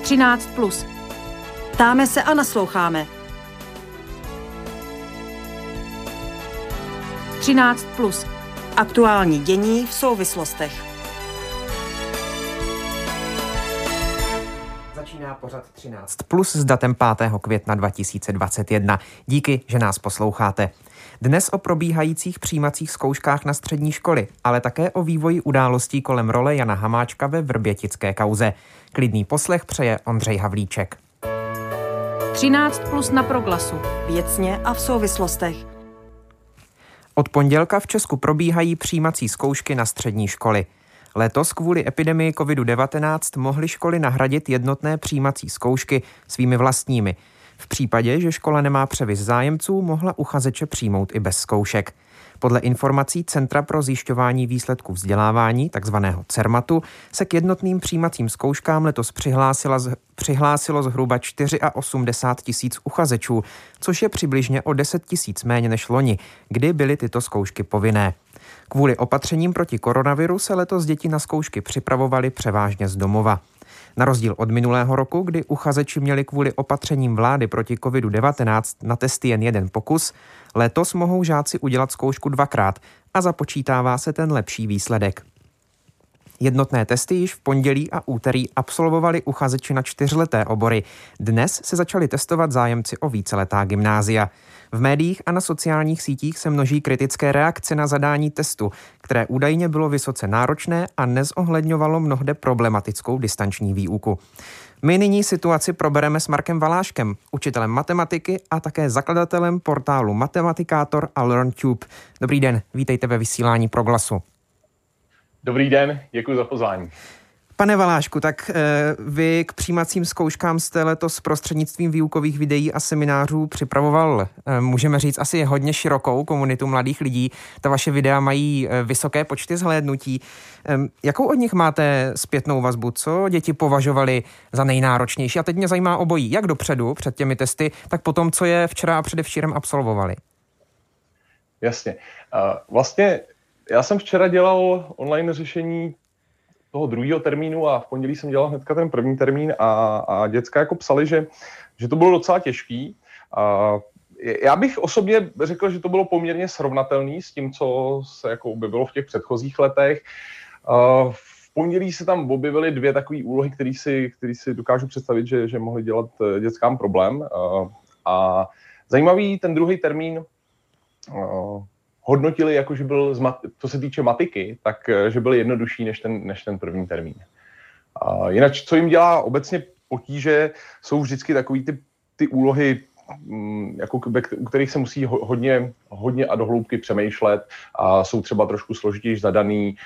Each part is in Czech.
13+. Ptáme se a nasloucháme. 13+. Aktuální dění v souvislostech. Začíná pořad 13+ s datem 5. května 2021. Díky, že nás posloucháte. Dnes o probíhajících přijímacích zkouškách na střední školy, ale také o vývoji událostí kolem role Jana Hamáčka ve vrbětické kauze. Klidný poslech přeje Ondřej Havlíček. 13+ na Proglasu. Věcně a v souvislostech. Od pondělka v Česku probíhají přijímací zkoušky na střední školy. Letos kvůli epidemii COVID-19 mohly školy nahradit jednotné přijímací zkoušky svými vlastními. V případě, že škola nemá převis zájemců, mohla uchazeče přijmout i bez zkoušek. Podle informací Centra pro zjišťování výsledků vzdělávání, takzvaného CERMATu, se k jednotným přijímacím zkouškám letos přihlásilo zhruba 84 000 uchazečů, což je přibližně o 10 000 méně než loni, kdy byly tyto zkoušky povinné. Kvůli opatřením proti koronaviru se letos děti na zkoušky připravovaly převážně z domova. Na rozdíl od minulého roku, kdy uchazeči měli kvůli opatřením vlády proti COVID-19 na testy jen jeden pokus, letos mohou žáci udělat zkoušku dvakrát a započítává se ten lepší výsledek. Jednotné testy již v pondělí a úterý absolvovali uchazeči na 4leté obory. Dnes se začali testovat zájemci o víceletá gymnázia. V médiích a na sociálních sítích se množí kritické reakce na zadání testu, které údajně bylo vysoce náročné a nezohledňovalo mnohde problematickou distanční výuku. My nyní situaci probereme s Markem Valáškem, učitelem matematiky a také zakladatelem portálu Matematikátor a LearnTube. Dobrý den, vítejte ve vysílání Proglasu. Dobrý den, děkuji za pozvání. Pane Valášku, tak vy k přijímacím zkouškám jste letos prostřednictvím výukových videí a seminářů připravoval, můžeme říct, asi hodně širokou komunitu mladých lidí. Ta vaše videa mají vysoké počty zhlédnutí. Jakou od nich máte zpětnou vazbu? Co děti považovali za nejnáročnější? A teď mě zajímá obojí, jak dopředu, před těmi testy, tak potom, co je včera a předevčírem absolvovali. Jasně. Vlastně já jsem včera dělal online řešení toho druhého termínu a v pondělí jsem dělal hnedka ten první termín a děcka jako psali, že to bylo docela těžký. Já bych osobně řekl, že to bylo poměrně srovnatelný s tím, co se jako objevilo v těch předchozích letech. V pondělí se tam objevily dvě takové úlohy, které si dokážu představit, že mohly dělat dětskám problém. A zajímavý ten druhý termín hodnotili, jako že byl, co se týče matiky, tak že byl jednodušší než ten první termín. Jinak, co jim dělá obecně potíže, jsou vždycky takový ty úlohy, jako, u kterých se musí hodně a dohloubky přemýšlet a jsou třeba trošku složitěji zadaný.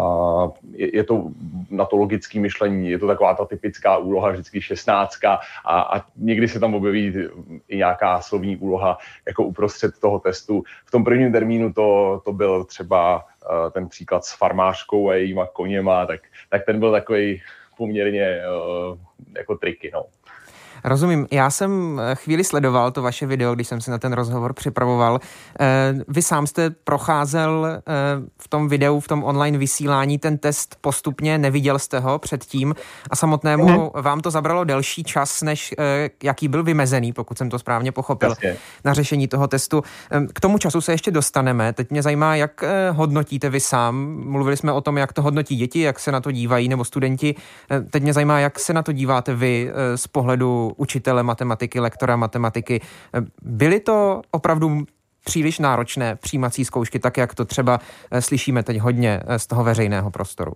Je to na to logické myšlení, je to taková ta typická úloha, vždycky 16 a někdy se tam objeví i nějaká slovní úloha jako uprostřed toho testu. V tom prvním termínu to byl třeba ten příklad s farmářkou a jejíma koněma, tak ten byl takový poměrně jako triky, no. Rozumím. Já jsem chvíli sledoval to vaše video, když jsem si na ten rozhovor připravoval. Vy sám jste procházel v tom videu, v tom online vysílání ten test postupně, neviděl jste ho předtím a samotnému vám to zabralo delší čas, než jaký byl vymezený, pokud jsem to správně pochopil, na řešení toho testu. K tomu času se ještě dostaneme. Teď mě zajímá, jak hodnotíte vy sám. Mluvili jsme o tom, jak to hodnotí děti, jak se na to dívají, nebo studenti. Teď mě zajímá, jak se na to díváte vy z pohledu učitele matematiky, lektora matematiky. Byly to opravdu příliš náročné přijímací zkoušky, tak jak to třeba slyšíme teď hodně z toho veřejného prostoru?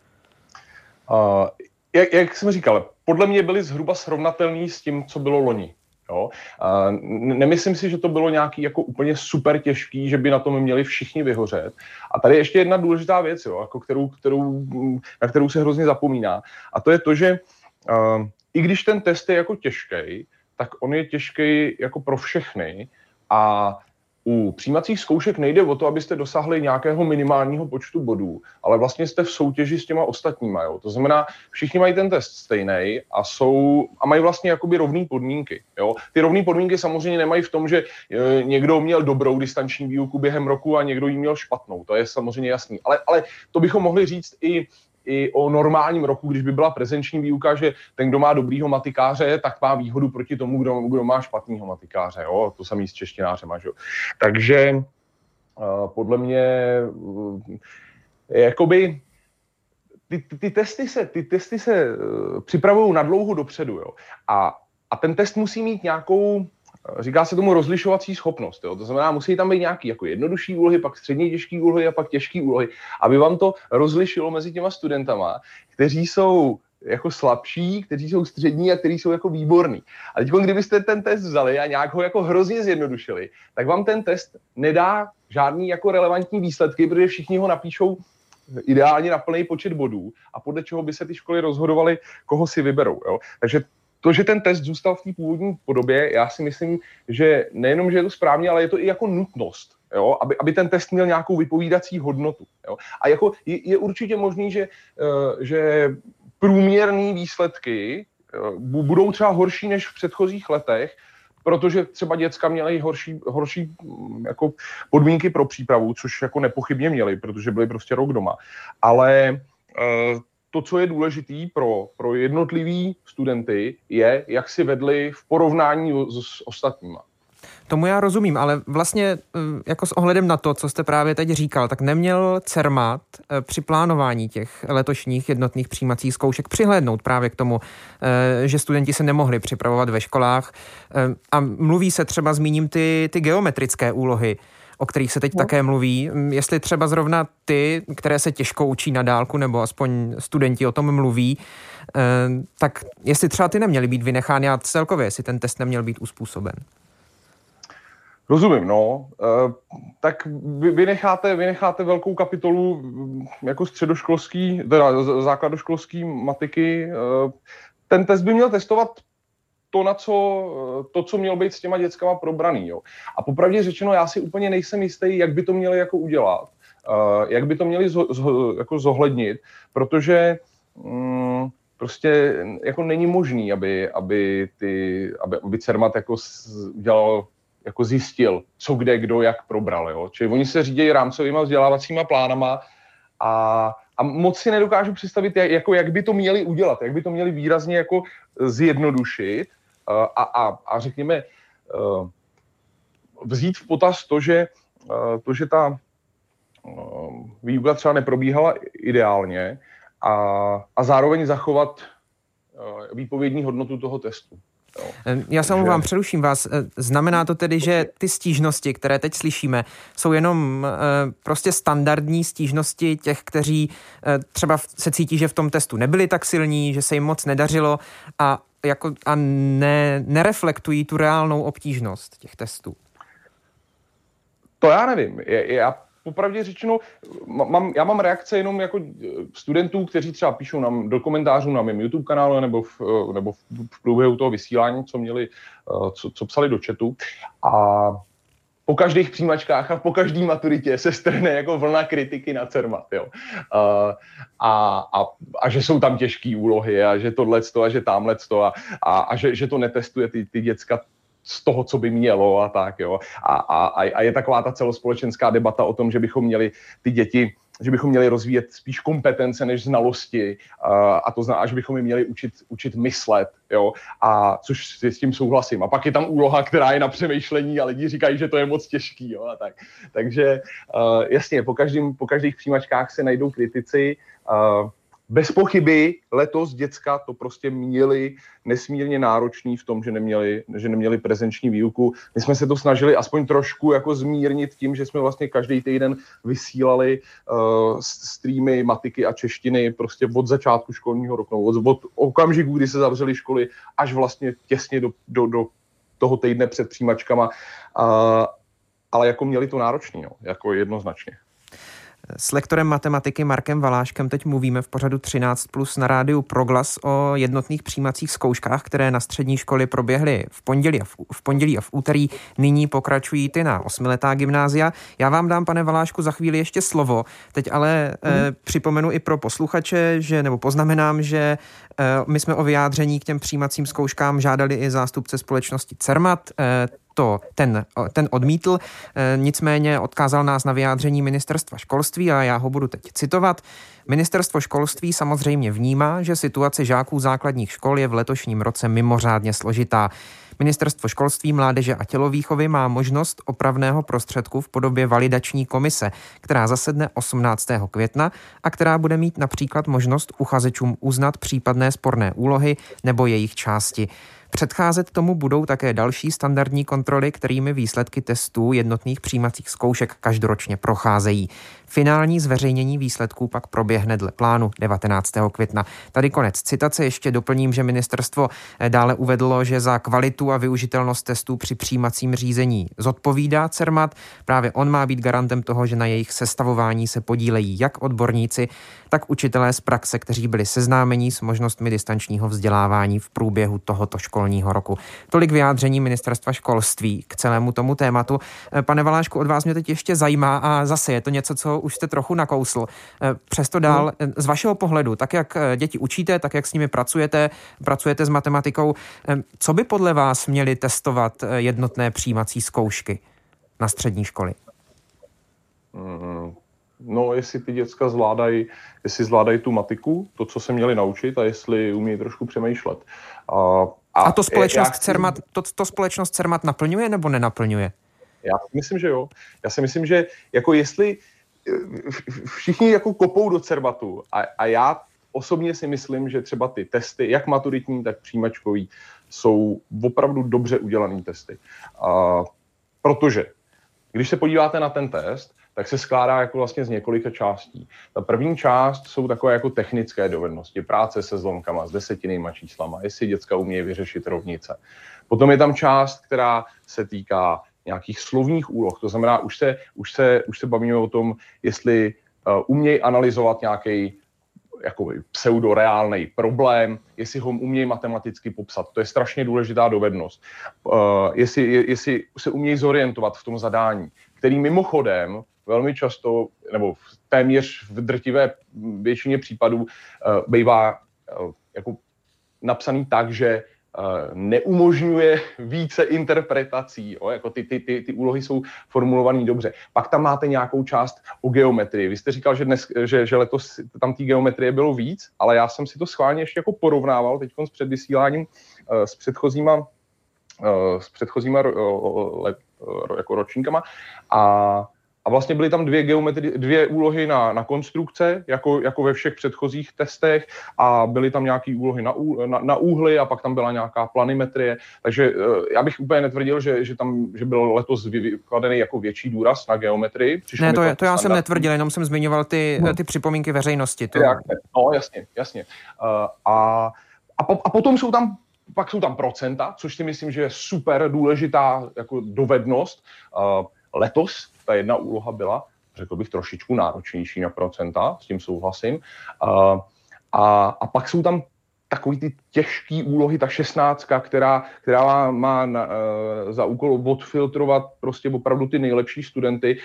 Jak jsem říkal, podle mě byly zhruba srovnatelný s tím, co bylo loni. Jo? Nemyslím si, že to bylo nějaký jako úplně super těžký, že by na tom měli všichni vyhořet. A tady ještě jedna důležitá věc, jo, jako na kterou se hrozně zapomíná. A to je to, že i když ten test je jako těžký, tak on je těžký jako pro všechny a u přijímacích zkoušek nejde o to, abyste dosáhli nějakého minimálního počtu bodů, ale vlastně jste v soutěži s těma ostatníma. Jo? To znamená, všichni mají ten test stejný a mají vlastně jakoby rovné podmínky. Jo? Ty rovné podmínky samozřejmě nemají v tom, že někdo měl dobrou distanční výuku během roku a někdo ji měl špatnou. To je samozřejmě jasný. Ale to bychom mohli říct i i o normálním roku, když by byla prezenční výuka, že ten, kdo má dobrýho matikáře, tak má výhodu proti tomu, kdo má špatného matikáře. Jo? To samý s češtinářema. Že? Takže podle mě jakoby ty testy se připravují na dlouho dopředu. Jo? A ten test musí mít nějakou, říká se tomu rozlišovací schopnost. Jo? To znamená, musí tam být nějaký jako jednodušší úlohy, pak středně těžké úlohy a pak těžké úlohy, aby vám to rozlišilo mezi těma studentama, kteří jsou jako slabší, kteří jsou střední a kteří jsou jako výborní. A teď, kdybyste ten test vzali a nějak ho jako hrozně zjednodušili, tak vám ten test nedá žádný jako relevantní výsledky, protože všichni ho napíšou ideálně na plný počet bodů a podle čeho by se ty školy rozhodovaly, koho si vyberou. Jo? Takže to, že ten test zůstal v té původní podobě, já si myslím, že nejenom, že je to správně, ale je to i jako nutnost, jo? Aby ten test měl nějakou vypovídací hodnotu. Jo? A jako je určitě možný, že průměrné výsledky budou třeba horší než v předchozích letech, protože třeba děcka měly horší jako podmínky pro přípravu, což jako nepochybně měly, protože byly prostě rok doma. Ale to, co je důležitý pro jednotlivý studenty, je, jak si vedli v porovnání s ostatníma. Tomu já rozumím, ale vlastně jako s ohledem na to, co jste právě teď říkal, tak neměl Cermat při plánování těch letošních jednotných přijímacích zkoušek přihlédnout právě k tomu, že studenti se nemohli připravovat ve školách. A mluví se třeba, zmíním ty geometrické úlohy, o kterých se teď také mluví. Jestli třeba zrovna ty, které se těžko učí na dálku, nebo aspoň studenti o tom mluví, tak jestli třeba ty neměly být vynechány a celkově, jestli ten test neměl být uspůsoben. Rozumím, no. Tak vy necháte velkou kapitolu jako středoškolský, teda základoškolský matiky. Ten test by měl testovat to, co mělo být s těma dětskama probraný. Jo. A popravdě řečeno, já si úplně nejsem jistý, jak by to měli jako udělat, jak by to měli jako zohlednit, protože prostě jako není možný, aby Cermat jako udělal, jako zjistil, co kde kdo jak probral. Jo. Čili oni se řídí rámcovýma vzdělávacíma plánama a moc si nedokážu představit, jak by to měli udělat, jak by to měli výrazně jako zjednodušit a řekněme vzít v potaz to, že ta výuka třeba neprobíhala ideálně a zároveň zachovat výpovědní hodnotu toho testu. Já se omlouvám, přeruším vás. Znamená to tedy, že ty stížnosti, které teď slyšíme, jsou jenom prostě standardní stížnosti těch, kteří třeba se cítí, že v tom testu nebyli tak silní, že se jim moc nedařilo a nereflektují tu reálnou obtížnost těch testů? To já nevím. Já popravdě řečeno, já mám reakce jenom jako studentů, kteří třeba píšou do komentářů na mém YouTube kanálu nebo v průběhu toho vysílání, co psali do chatu. A po každých přijímačkách a po každý maturitě se strhne jako vlna kritiky na Cermat. Jo. A že jsou tam těžké úlohy a že tohleto a že tamhleto a že to netestuje ty děcka z toho, co by mělo a tak, jo. A je taková ta celospolečenská debata o tom, že bychom měli ty děti, že bychom měli rozvíjet spíš kompetence než znalosti a to znamená, že bychom je měli učit myslet, jo. A což s tím souhlasím. A pak je tam úloha, která je na přemýšlení a lidi říkají, že to je moc těžký, jo. A tak. Takže jasně, po každých přijímačkách se najdou kritici. Bez pochyby letos děcka to prostě měli nesmírně náročný v tom, že neměli prezenční výuku. My jsme se to snažili aspoň trošku jako zmírnit tím, že jsme vlastně každý týden vysílali streamy matiky a češtiny prostě od začátku školního roku, od okamžiku, kdy se zavřely školy, až vlastně těsně do toho týdne před přijímačkama. Ale jako měli to náročný, no, jako jednoznačně. S lektorem matematiky Markem Valáškem teď mluvíme v pořadu 13+ na rádiu Proglas o jednotných přijímacích zkouškách, které na střední školy proběhly v pondělí a v úterý. Nyní pokračují ty na 8letá gymnázia. Já vám dám, pane Valášku, za chvíli ještě slovo. Teď ale připomenu i pro posluchače, nebo poznamenám, že my jsme o vyjádření k těm přijímacím zkouškám žádali i zástupce společnosti Cermat. Ten odmítl, nicméně odkázal nás na vyjádření ministerstva školství a já ho budu teď citovat. Ministerstvo školství samozřejmě vnímá, že situace žáků základních škol je v letošním roce mimořádně složitá. Ministerstvo školství, mládeže a tělovýchovy má možnost opravného prostředku v podobě validační komise, která zasedne 18. května a která bude mít například možnost uchazečům uznat případné sporné úlohy nebo jejich části. Předcházet tomu budou také další standardní kontroly, kterými výsledky testů jednotných přijímacích zkoušek každoročně procházejí. Finální zveřejnění výsledků pak proběhne dle plánu 19. května. Tady konec citace. Ještě doplním, že ministerstvo dále uvedlo, že za kvalitu a využitelnost testů při přijímacím řízení zodpovídá Cermat. Právě on má být garantem toho, že na jejich sestavování se podílejí jak odborníci, tak učitelé z praxe, kteří byli seznámeni s možnostmi distančního vzdělávání v průběhu tohoto školního roku. Tolik vyjádření ministerstva školství k celému tomu tématu. Pane Valášku, od vás mě teď ještě zajímá a zase je to něco, co už jste trochu nakousl. Přesto dál, z vašeho pohledu, tak jak děti učíte, tak jak s nimi pracujete s matematikou, co by podle vás měly testovat jednotné přijímací zkoušky na střední školy? No, jestli ty děcka zvládají tu matiku, to, co se měli naučit, a jestli umějí trošku přemýšlet. A to společnost Cermat naplňuje nebo nenaplňuje? Já si myslím, že jo. Já si myslím, že jako jestli všichni jako kopou do Cermatu a já osobně si myslím, že třeba ty testy, jak maturitní, tak přijímačkový, jsou opravdu dobře udělaný testy. Protože když se podíváte na ten test, tak se skládá jako vlastně z několika částí. Ta první část jsou takové jako technické dovednosti, práce se zlomkama, s desetinejma číslama, jestli děcka umějí vyřešit rovnice. Potom je tam část, která se týká nějakých slovních úloh, to znamená, už se bavíme o tom, jestli umějí analyzovat nějaký jako pseudoreálnej problém, jestli ho umějí matematicky popsat. To je strašně důležitá dovednost. Jestli se umějí zorientovat v tom zadání, který mimochodem velmi často, nebo téměř v drtivé většině případů bývá jako napsaný tak, že neumožňuje více interpretací. Jo? Jako ty úlohy jsou formulované dobře. Pak tam máte nějakou část o geometrii. Vy jste říkal, že letos tam té geometrie bylo víc, ale já jsem si to schválně ještě jako porovnával teď s předvysíláním s předchozíma jako ročníkama a vlastně byly tam dvě úlohy na konstrukce, jako ve všech předchozích testech, a byly tam nějaké úlohy na úhly a pak tam byla nějaká planimetrie. Takže já bych úplně netvrdil, že byl letos vykladený jako větší důraz na geometrii. Ne, to já jsem netvrdil, jenom jsem zmiňoval ty připomínky veřejnosti. No, jasně. A potom jsou tam procenta, což si myslím, že je super důležitá jako dovednost. Letos ta jedna úloha byla, řekl bych, trošičku náročnější na procenta, s tím souhlasím. A pak jsou tam takový ty těžké úlohy, ta 16, která má za úkol odfiltrovat prostě opravdu ty nejlepší studenty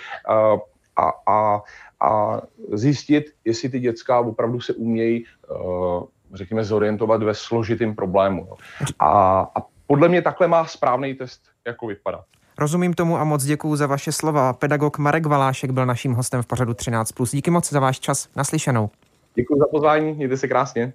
a zjistit, jestli ty děcka opravdu se umějí, řekněme, zorientovat ve složitým problému. A podle mě takhle má správný test jako vypadat. Rozumím tomu a moc děkuju za vaše slova. Pedagog Marek Valášek byl naším hostem v pořadu 13+. Díky moc za váš čas. Naslyšenou. Děkuji za pozvání, mějte se krásně.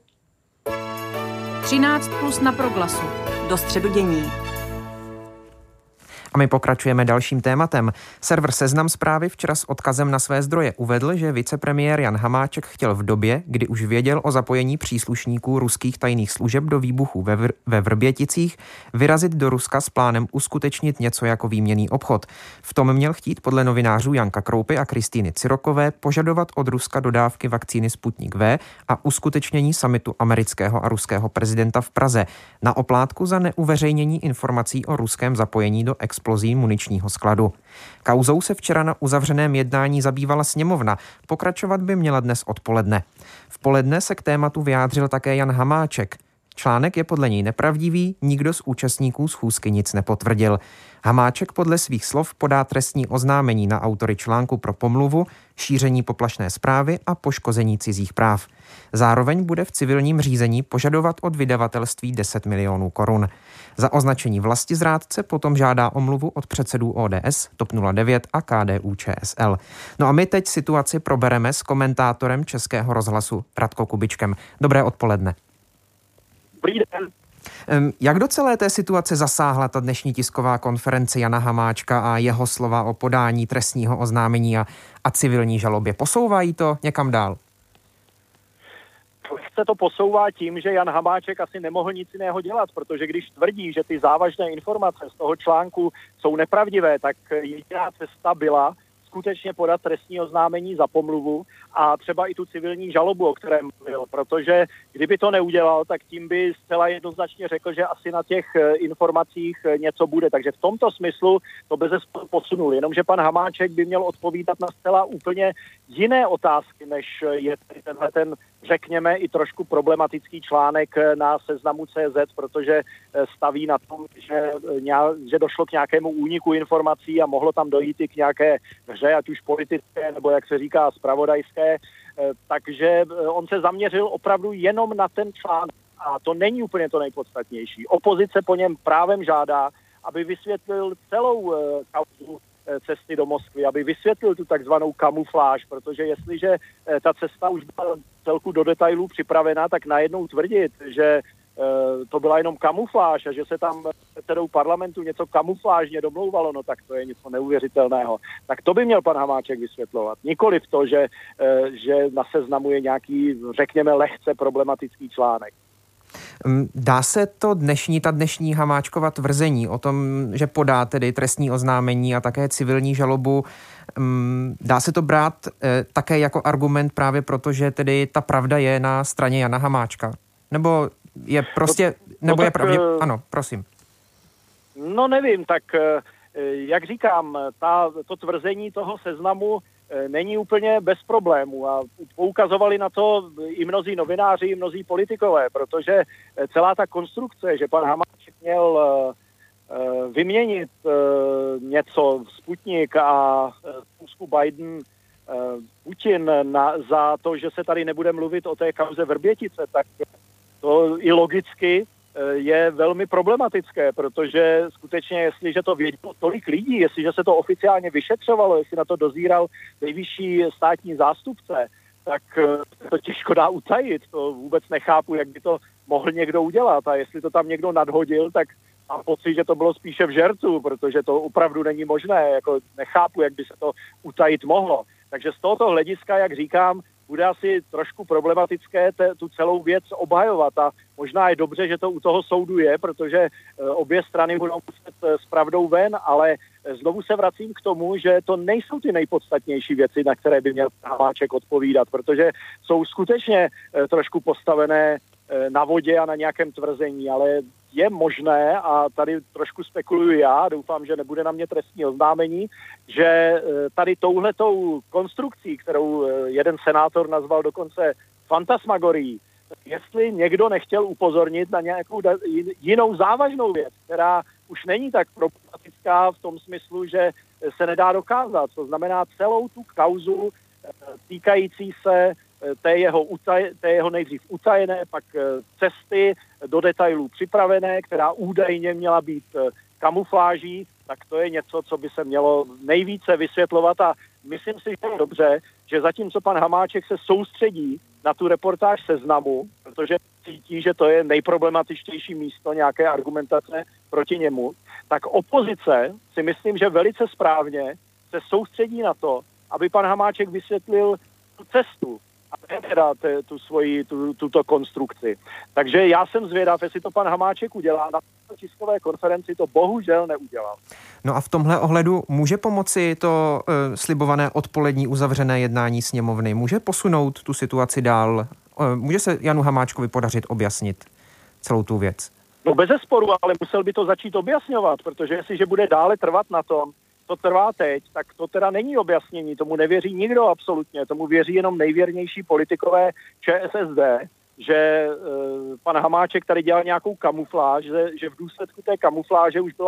13+ na Proglasu. Do středu dění. A my pokračujeme dalším tématem. Server Seznam Zprávy včera s odkazem na své zdroje uvedl, že vicepremiér Jan Hamáček chtěl v době, kdy už věděl o zapojení příslušníků ruských tajných služeb do výbuchu ve Vrběticích, vyrazit do Ruska s plánem uskutečnit něco jako výměnný obchod. V tom měl chtít podle novinářů Janka Kroupy a Kristýny Cyrokové požadovat od Ruska dodávky vakcíny Sputnik V a uskutečnění summitu amerického a ruského prezidenta v Praze na oplátku za neuveřejnění informací o ruském zapojení do explozí muničního skladu. Kauzou se včera na uzavřeném jednání zabývala sněmovna. Pokračovat by měla dnes odpoledne. V poledne se k tématu vyjádřil také Jan Hamáček. Článek je podle něj nepravdivý, nikdo z účastníků schůzky nic nepotvrdil. Hamáček podle svých slov podá trestní oznámení na autory článku pro pomluvu, šíření poplašné zprávy a poškození cizích práv. Zároveň bude v civilním řízení požadovat od vydavatelství 10 milionů korun. Za označení vlastizrádce potom žádá omluvu od předsedů ODS, TOP 09 a KDU-ČSL. No a my teď situaci probereme s komentátorem Českého rozhlasu Radko Kubičkem. Dobré odpoledne. Dobrý den. Jak do celé té situace zasáhla ta dnešní tisková konference Jana Hamáčka a jeho slova o podání trestního oznámení a civilní žalobě? Posouvají to někam dál? Se to posouvá tím, že Jan Hamáček asi nemohl nic jiného dělat, protože když tvrdí, že ty závažné informace z toho článku jsou nepravdivé, tak jediná cesta byla skutečně podat trestní oznámení za pomluvu a třeba i tu civilní žalobu, o kterém mluvil, protože kdyby to neudělal, tak tím by zcela jednoznačně řekl, že asi na těch informacích něco bude. Takže v tomto smyslu to bezesporu posunul. Jenomže pan Hamáček by měl odpovídat na zcela úplně jiné otázky, než je tenhle ten, řekněme, i trošku problematický článek na Seznamu CZ, protože staví na tom, že došlo k nějakému úniku informací a mohlo tam dojít i k nějaké hře, ať už politické, nebo jak se říká zpravodajské. Takže on se zaměřil opravdu jenom na ten článek. A to není úplně to nejpodstatnější. Opozice po něm právem žádá, aby vysvětlil celou kauzu cesty do Moskvy, aby vysvětlil tu takzvanou kamufláž, protože jestliže ta cesta už byla celku do detailů připravena, tak najednou tvrdit, že to byla jenom kamufláž a že se tam předsedou parlamentu něco kamuflážně domlouvalo, no tak to je něco neuvěřitelného. Tak to by měl pan Hamáček vysvětlovat. Nikoliv to, že na Seznamu je nějaký, řekněme, lehce problematický článek. Dá se to ta dnešní Hamáčkova tvrzení o tom, že podá tedy trestní oznámení a také civilní žalobu, dá se to brát také jako argument právě proto, že tedy ta pravda je na straně Jana Hamáčka? Nebo je prostě, ano, prosím. No nevím, tak jak říkám, to tvrzení toho Seznamu není úplně bez problémů a poukazovali na to i mnozí novináři, i mnozí politikové, protože celá ta konstrukce, že pan Hamáček měl vyměnit něco Sputnik a Pusku Biden Putin za to, že se tady nebude mluvit o té kauze Vrbětice, tak to i logicky je velmi problematické, protože skutečně, jestliže to vědělo tolik lidí, jestliže se to oficiálně vyšetřovalo, jestli na to dozíral nejvyšší státní zástupce, tak to těžko dá utajit. To vůbec nechápu, jak by to mohl někdo udělat. A jestli to tam někdo nadhodil, tak mám pocit, že to bylo spíše v žertu, protože to opravdu není možné. Jako nechápu, jak by se to utajit mohlo. Takže z tohoto hlediska, jak říkám, bude asi trošku problematické tu celou věc obhajovat a možná je dobře, že to u toho soudu je, protože obě strany budou muset s pravdou ven, ale znovu se vracím k tomu, že to nejsou ty nejpodstatnější věci, na které by měl Hamáček odpovídat, protože jsou skutečně trošku postavené na vodě a na nějakém tvrzení, ale je možné, a tady trošku spekuluju já, doufám, že nebude na mě trestní oznámení, že tady touhletou konstrukcí, kterou jeden senátor nazval dokonce fantasmagorií, jestli někdo nechtěl upozornit na nějakou jinou závažnou věc, která už není tak problematická v tom smyslu, že se nedá dokázat. To znamená celou tu kauzu týkající se té jeho nejdřív utajené, pak cesty do detailů připravené, která údajně měla být kamufláží, tak to je něco, co by se mělo nejvíce vysvětlovat a myslím si, že je dobře, že zatímco pan Hamáček se soustředí na tu reportáž Seznamu, protože cítí, že to je nejproblematičtější místo nějaké argumentace proti němu, tak opozice si myslím, že velice správně se soustředí na to, aby pan Hamáček vysvětlil tu cestu a teda tuto konstrukci. Takže já jsem zvědav, jestli to pan Hamáček udělá. Na tiskové konferenci to bohužel neudělal. No a v tomhle ohledu může pomoci to slibované odpolední uzavřené jednání sněmovny? Může posunout tu situaci dál? Může se Janu Hamáčkovi podařit objasnit celou tu věc? No bezesporu, ale musel by to začít objasňovat, protože jestliže bude dále trvat na tom, to trvá teď, tak to teda není objasnění, tomu nevěří nikdo absolutně, tomu věří jenom nejvěrnější politikové ČSSD že pan Hamáček tady dělal nějakou kamufláž, že v důsledku té kamufláže už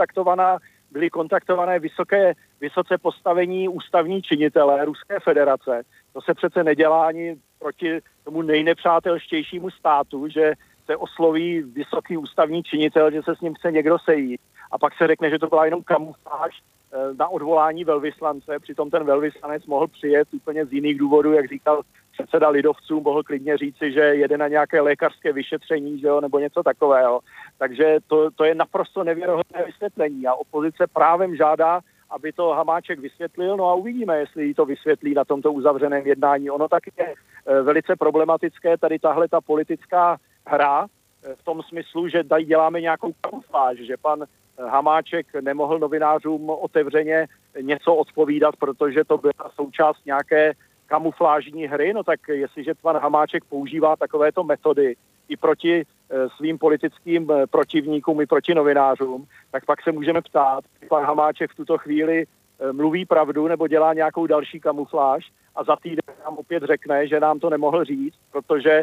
byly kontaktované vysoce postavení ústavní činitelé Ruské federace. To se přece nedělá ani proti tomu nejnepřátelštějšímu státu, že se osloví vysoký ústavní činitel, že se s ním chce někdo sejít. A pak se řekne, že to byla jenom kamufláž na odvolání velvyslance, přitom ten velvyslanec mohl přijet úplně z jiných důvodů, jak říkal předseda lidovců, mohl klidně říci, že jede na nějaké lékařské vyšetření, že jo, nebo něco takového. Takže to je naprosto nevěrohodné vysvětlení a opozice právem žádá, aby to Hamáček vysvětlil, no a uvidíme, jestli jí to vysvětlí na tomto uzavřeném jednání. Ono taky je velice problematické, tady tahle ta politická hra, v tom smyslu, že tady děláme nějakou kamufláž, že pan Hamáček nemohl novinářům otevřeně něco odpovídat, protože to byla součást nějaké kamuflážní hry, no tak jestliže pan Hamáček používá takovéto metody i proti svým politickým protivníkům, i proti novinářům, tak pak se můžeme ptát, pan Hamáček v tuto chvíli mluví pravdu nebo dělá nějakou další kamufláž a za týden nám opět řekne, že nám to nemohl říct, protože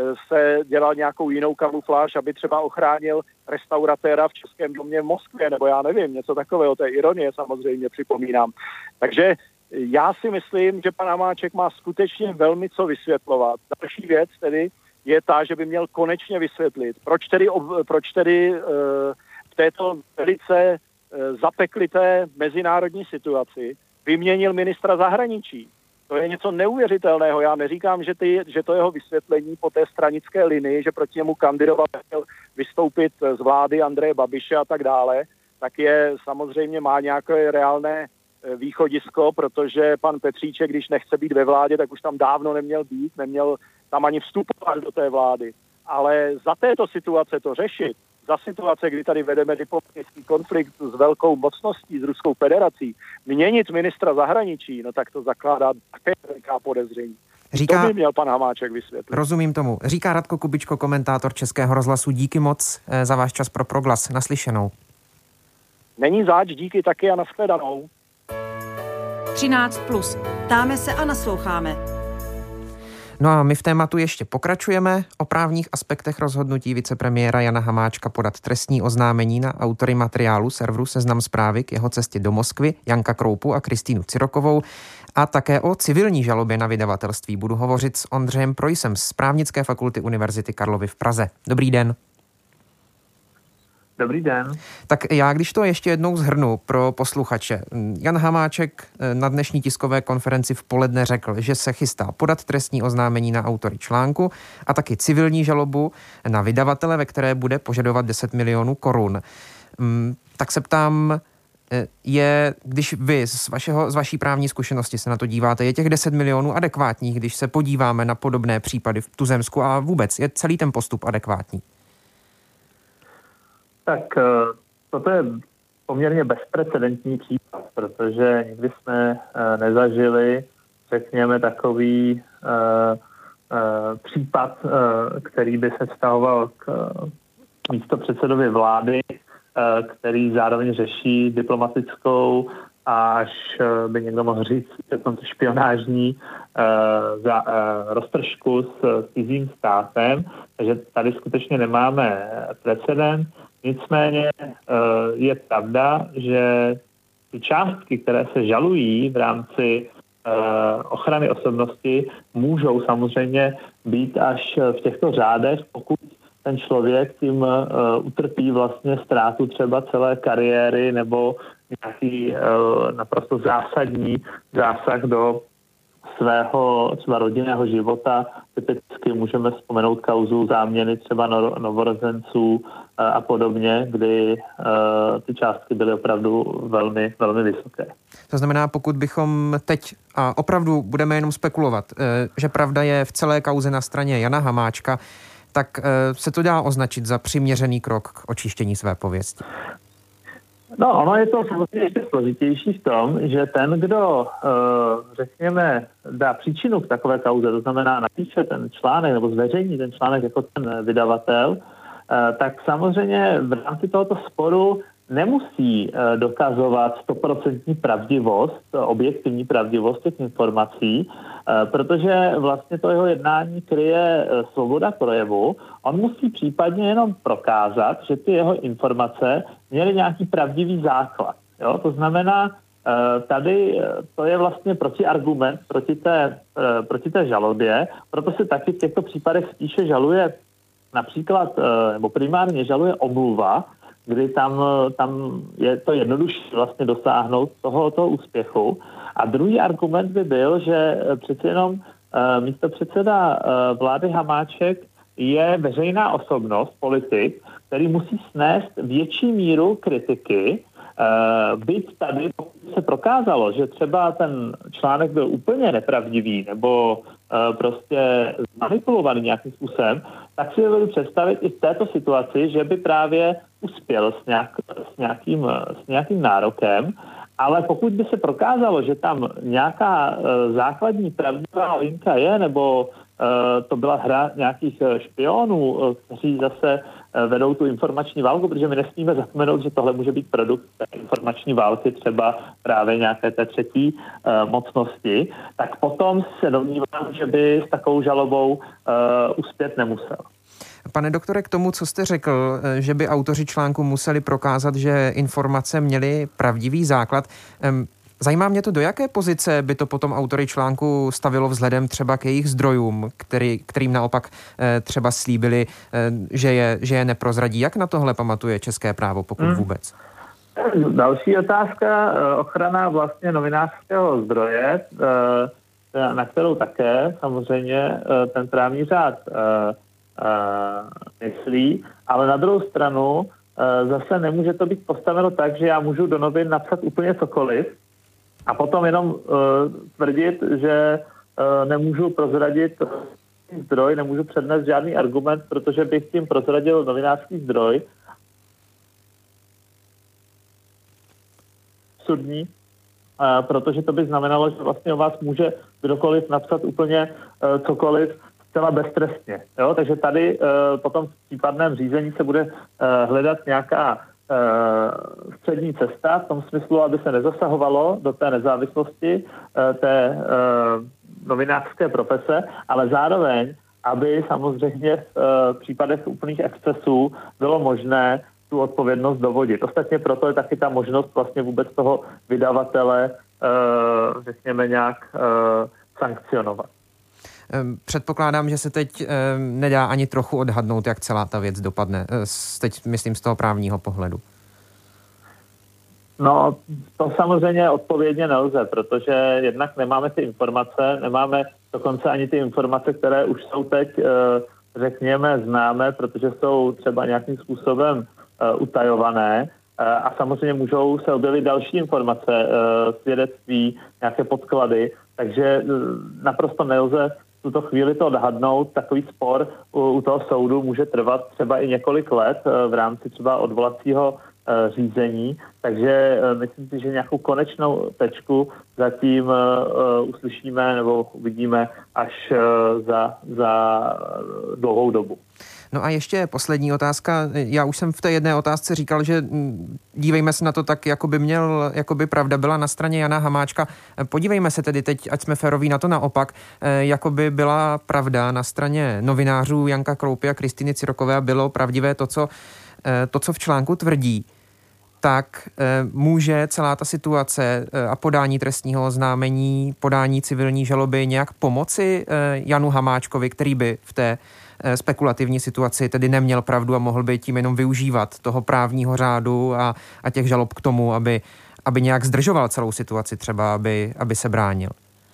se dělal nějakou jinou kamufláž, aby třeba ochránil restauratéra v Českém domě v Moskvě, nebo já nevím, něco takového, to je ironie samozřejmě, připomínám. Takže já si myslím, že pan Hamáček má skutečně velmi co vysvětlovat. Další věc tedy je ta, že by měl konečně vysvětlit, proč tedy v této velice zapeklité mezinárodní situaci vyměnil ministra zahraničí. To je něco neuvěřitelného. Já neříkám, že to jeho vysvětlení po té stranické linii, že proti němu kandidoval, chtěl vystoupit z vlády Andreje Babiše a tak dále, tak je samozřejmě má nějaké reálné východisko, protože pan Petříček, když nechce být ve vládě, tak už tam dávno neměl být, neměl tam ani vstupovat do té vlády. Ale za této situace to řešit, za situace, kdy tady vedeme diplomatický konflikt s velkou mocností, s Ruskou federací, měnit ministra zahraničí, no tak to zakládá také veliká podezření. To by měl pan Hamáček vysvětlit. Rozumím tomu. Říká Radko Kubičko, komentátor Českého rozhlasu. Díky moc za váš čas pro Proglas. Naslyšenou. Není záč, díky taky a nashledanou. 13+. Ptáme se a nasloucháme. No a my v tématu ještě pokračujeme. O právních aspektech rozhodnutí vicepremiéra Jana Hamáčka podat trestní oznámení na autory materiálu serveru Seznam Zprávy k jeho cestě do Moskvy, Janka Kroupu a Kristýnu Cirokovou, a také o civilní žalobě na vydavatelství budu hovořit s Ondřejem Projsem z Právnické fakulty Univerzity Karlovy v Praze. Dobrý den. Dobrý den. Tak já, když to ještě jednou shrnu pro posluchače. Jan Hamáček na dnešní tiskové konferenci v poledne řekl, že se chystá podat trestní oznámení na autory článku a taky civilní žalobu na vydavatele, ve které bude požadovat 10 milionů korun. Tak se ptám, když vy z vaší právní zkušenosti se na to díváte, je těch 10 milionů adekvátních, když se podíváme na podobné případy v tuzemsku a vůbec je celý ten postup adekvátní? Tak toto je poměrně bezprecedentní případ, protože nikdy jsme nezažili, řekněme, takový případ, který by se vztahoval k místopředsedovi vlády, který zároveň řeší diplomatickou a až by někdo mohl říct, že to špionážní roztržku s cizím státem. Takže tady skutečně nemáme precedent. Nicméně je pravda, že ty částky, které se žalují v rámci ochrany osobnosti, můžou samozřejmě být až v těchto řádech, pokud ten člověk tím utrpí vlastně ztrátu třeba celé kariéry nebo nějaký naprosto zásadní zásah do svého třeba rodinného života. Typicky můžeme vzpomenout kauzu záměny třeba novorozenců a podobně, kdy ty částky byly opravdu velmi, velmi vysoké. To znamená, pokud bychom teď a opravdu budeme jenom spekulovat, že pravda je v celé kauze na straně Jana Hamáčka, tak se to dá označit za přiměřený krok k očištění své pověsti. No, ono je to samozřejmě ještě složitější v tom, že ten, kdo, řekněme, dá příčinu k takové kauze, to znamená napíše ten článek nebo zveřejní ten článek jako ten vydavatel, tak samozřejmě v rámci tohoto sporu nemusí dokazovat 100% pravdivost, objektivní pravdivost těch informací, protože vlastně to jeho jednání kryje svoboda projevu. On musí případně jenom prokázat, že ty jeho informace měly nějaký pravdivý základ. Jo? To znamená, tady to je vlastně protiargument proti té žalobě, proto se taky v těchto případech spíše žaluje například, nebo primárně žaluje omluva, kdy tam je to jednodušší vlastně dosáhnout toho úspěchu. A druhý argument by byl, že přece jenom místopředseda vlády Hamáček je veřejná osobnost, politik, který musí snést větší míru kritiky, byť tady se prokázalo, že třeba ten článek byl úplně nepravdivý nebo prostě manipulovaný nějakým způsobem, tak si dovedu představit i v této situaci, že by právě uspěl s nějakým nárokem, ale pokud by se prokázalo, že tam nějaká základní pravdivá linka je, nebo to byla hra nějakých špionů, kteří zase vedou tu informační válku, protože my nesmíme zapomenout, že tohle může být produkt informační války, třeba právě nějaké té třetí mocnosti, tak potom se domnívám, že by s takovou žalobou uspět nemusel. Pane doktore, k tomu, co jste řekl, že by autoři článku museli prokázat, že informace měly pravdivý základ, zajímá mě to, do jaké pozice by to potom autory článku stavilo vzhledem třeba k jejich zdrojům, kterým naopak třeba slíbili, že je neprozradí. Jak na tohle pamatuje české právo, pokud vůbec? Další otázka, ochrana vlastně novinářského zdroje, na kterou také samozřejmě ten právní řád myslí, ale na druhou stranu zase nemůže to být postaveno tak, že já můžu do novin napsat úplně cokoliv a potom jenom tvrdit, že nemůžu prozradit zdroj, nemůžu přednést žádný argument, protože bych tím prozradil novinářský zdroj. Absurdní, protože to by znamenalo, že vlastně o vás může kdokoliv napsat úplně cokoliv zcela beztrestně. Jo? Takže tady potom v případném řízení se bude hledat nějaká střední cesta v tom smyslu, aby se nezasahovalo do té nezávislosti té novinářské profese, ale zároveň, aby samozřejmě v případech úplných excesů bylo možné tu odpovědnost dovodit. Ostatně proto je taky ta možnost vlastně vůbec toho vydavatele, řekněme, nějak sankcionovat. Předpokládám, že se teď nedá ani trochu odhadnout, jak celá ta věc dopadne. Teď myslím z toho právního pohledu. No, to samozřejmě odpovědně nelze, protože jednak nemáme ty informace, nemáme dokonce ani ty informace, které už jsou teď, řekněme, známé, protože jsou třeba nějakým způsobem utajované a samozřejmě můžou se objevit další informace, svědectví, nějaké podklady, takže naprosto nelze v tuto chvíli to odhadnout. Takový spor u toho soudu může trvat třeba i několik let v rámci třeba odvolacího řízení, takže myslím si, že nějakou konečnou tečku zatím uslyšíme nebo uvidíme až za dlouhou dobu. No a ještě poslední otázka. Já už jsem v té jedné otázce říkal, že dívejme se na to tak, jako by pravda byla na straně Jana Hamáčka. Podívejme se tedy teď, ať jsme féroví, na to naopak, jako by byla pravda na straně novinářů Janka Kroupy a Kristýny Cyrokové a bylo pravdivé to, co v článku tvrdí. Tak může celá ta situace a podání trestního oznámení, podání civilní žaloby nějak pomoci Janu Hamáčkovi, který by v té spekulativní situaci tedy neměl pravdu a mohl by tím jenom využívat toho právního řádu a těch žalob k tomu, aby nějak zdržoval celou situaci, třeba aby se bránil?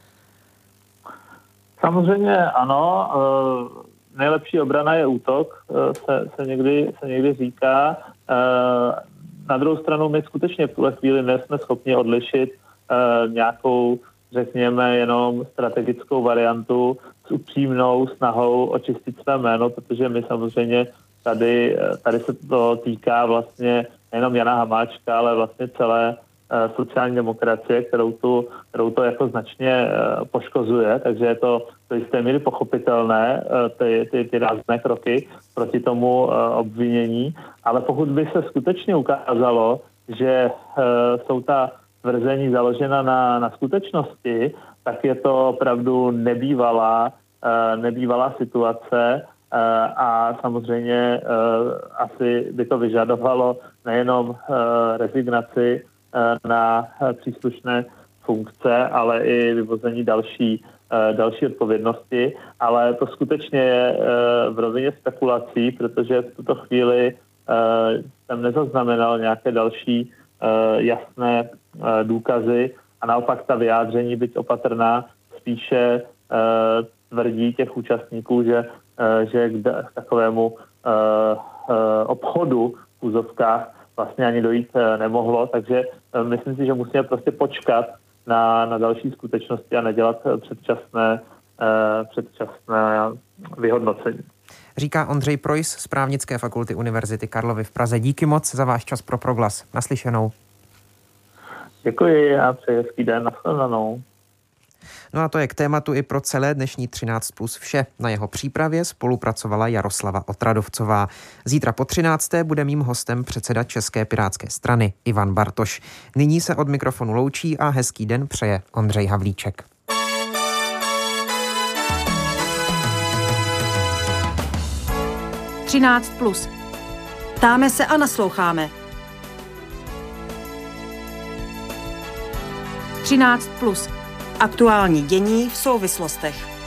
Samozřejmě ano. Nejlepší obrana je útok, se někdy říká. Na druhou stranu my skutečně v tuhle chvíli nejsme schopni odlišit nějakou, řekněme, jenom strategickou variantu s upřímnou snahou očistit své jméno, protože my samozřejmě tady se to týká vlastně nejenom Jana Hamáčka, ale vlastně celé sociální demokracie, kterou to jako značně poškozuje, takže je to do jisté míry pochopitelné, ty rázné kroky proti tomu obvinění, ale pokud by se skutečně ukázalo, že jsou ta tvrzení založena na skutečnosti, tak je to opravdu nebývalá situace a samozřejmě asi by to vyžadovalo nejenom rezignaci na příslušné funkce, ale i vyvození další odpovědnosti, ale to skutečně je v rovině spekulací, protože v tuto chvíli jsem nezaznamenal nějaké další jasné důkazy a naopak ta vyjádření, byť opatrná, spíše tvrdí těch účastníků, že k takovému obchodu v úzovkách vlastně ani dojít nemohlo, takže myslím si, že musíme prostě počkat na další skutečnosti a nedělat předčasné vyhodnocení. Říká Ondřej Projs z Právnické fakulty Univerzity Karlovy v Praze. Díky moc za váš čas pro Proglas. Naslyšenou. Děkuji a přeji hezký den. Nashledanou. No a to je k tématu i pro celé dnešní 13+ vše. Na jeho přípravě spolupracovala Jaroslava Otradovcová. Zítra po 13. bude mým hostem předseda České pirátské strany Ivan Bartoš. Nyní se od mikrofonu loučí a hezký den přeje Ondřej Havlíček. Ptáme se a nasloucháme. 13+. Aktuální dění v souvislostech.